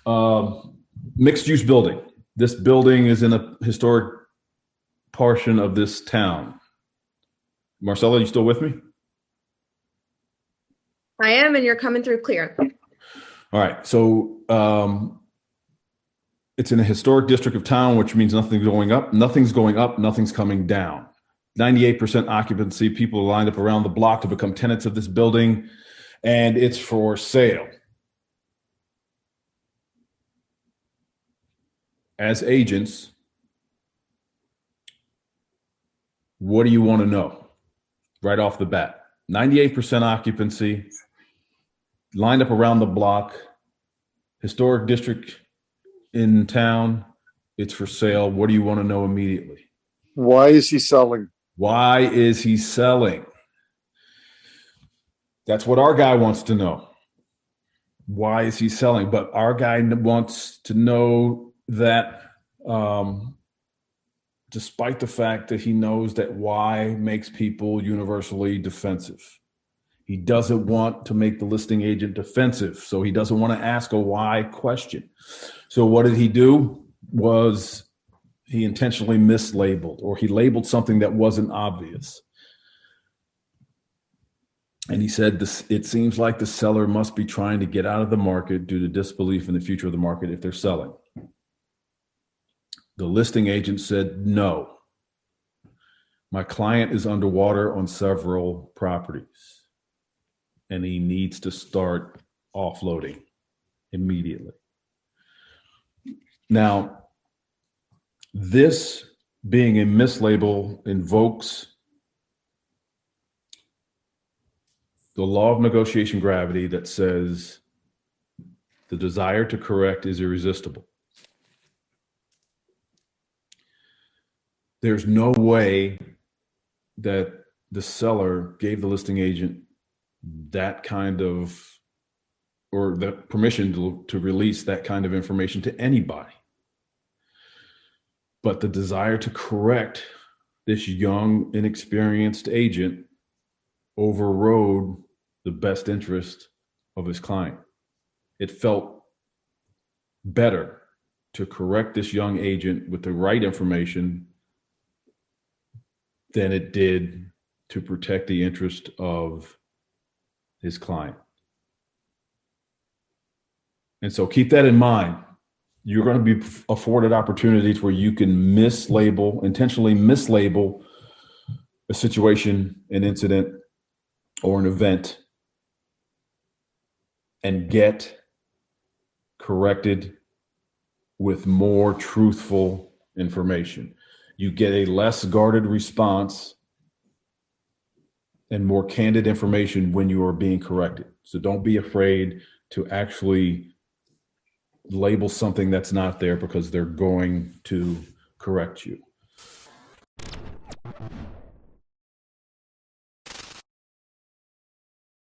Mixed use building. This building is in a historic portion of this town. Marcella, you still with me? I am, and you're coming through clear. All right. So it's in a historic district of town, which means nothing's going up, nothing's coming down. 98% occupancy. People are lined up around the block to become tenants of this building, and it's for sale. As agents, what do you want to know right off the bat? 98% occupancy, lined up around the block, historic district in town, it's for sale. What do you want to know immediately? Why is he selling? Why is he selling? That's what our guy wants to know. Why is he selling? But our guy wants to know that despite the fact that he knows that why makes people universally defensive. He doesn't want to make the listing agent defensive, so he doesn't want to ask a why question. So what did he do? Was he intentionally mislabeled, or he labeled something that wasn't obvious. And he said, it seems like the seller must be trying to get out of the market due to disbelief in the future of the market if they're selling. The listing agent said, no. My client is underwater on several properties, and he needs to start offloading immediately. Now, this being a mislabel invokes the law of negotiation gravity that says the desire to correct is irresistible. There's no way that the seller gave the listing agent that kind of, or the permission to release that kind of information to anybody. But the desire to correct this young, inexperienced agent overrode the best interest of his client. It felt better to correct this young agent with the right information than it did to protect the interest of his client. And so keep that in mind. You're going to be afforded opportunities where you can intentionally mislabel a situation, an incident, or an event and get corrected with more truthful information. You get a less guarded response and more candid information when you are being corrected. So don't be afraid to actually label something that's not there, because they're going to correct you.